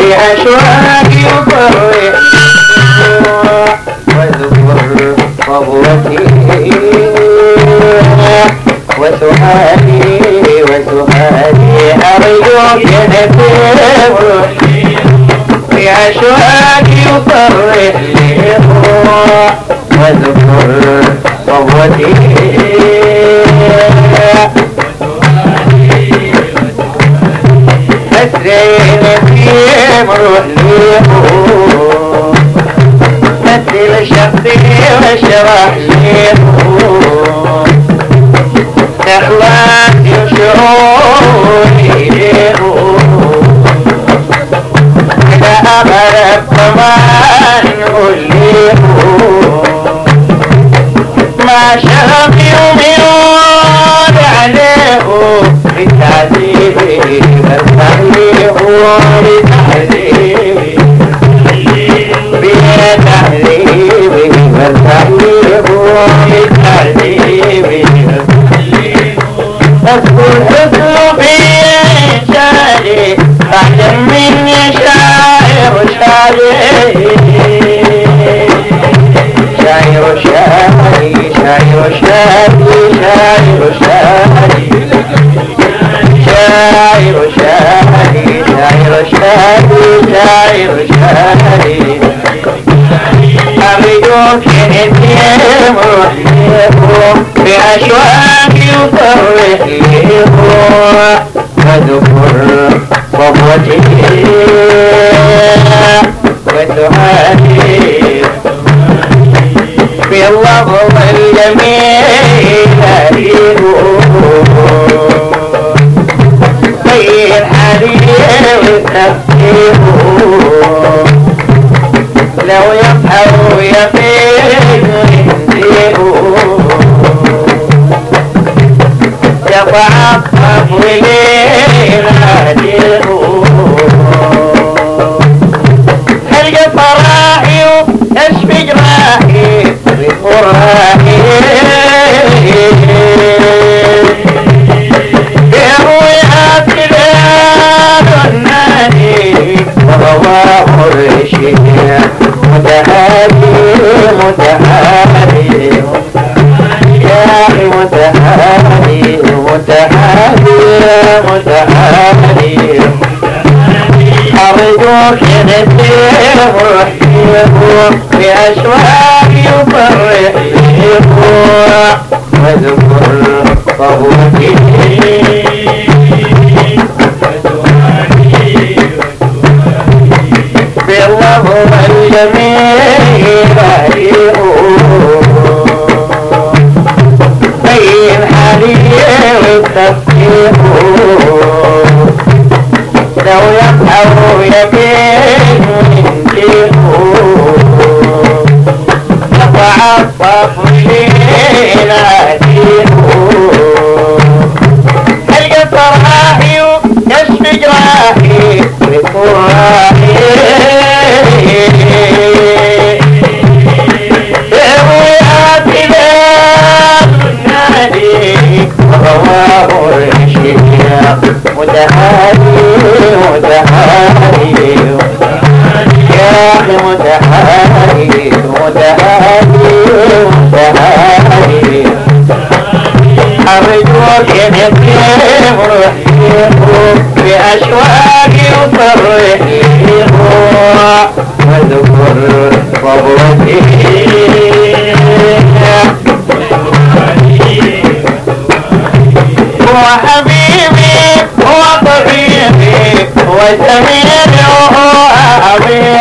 بأشواق يفرح واذكر صبوتي وسؤالي أرجوك نفر بأشواق يفرح واذكر صبوتي أسرين في مروحي مثل شخصي وشرح لي إخلاصي وشعوري ليه إذا أغرب كمان قول ليه ما شافي وميول عليه بتعذيبي بتعذيبي بتعذيبي بتعذيبي بتعذيبي أذكر حسوبي شاري أعلم مني شاعر شاري شاعر شاري شاعر شاري شاعر شاري شاعر شاري شاعر شاري شاعر شاري أرجوك نتيم روحيكم بأشواق يفرحيكم واذكر صبوتي وسؤالي في اللفظ الجميل بين حالي والتفكير لو يبحر يفيد يتعقب ولينا حلقة فراحي واشفي جراحي بفراحي برؤيات بلاد النادي ورواه الرشيد متهادي متهادي يا أخي متهادي متهادي متهادي أرجوك نسير روحيكم بأشواق يفرحيكم واذكر صبوتي باللفظ الجميل بين حالي والتفكير لو يبحر يبين ينتهي يتعطف لينا حلقة فراحي يشفي جراحي بفراحي برؤيات بلاد النادي ورواه الرشيد متهادي متهادي يا أخي متهادي متهادي متهادي أرجوك نسيم روحيكم بأشواق يفرحيكم واذكر صبوتي هو حبيبي هو طبيبي هو سميري وهو حبيبي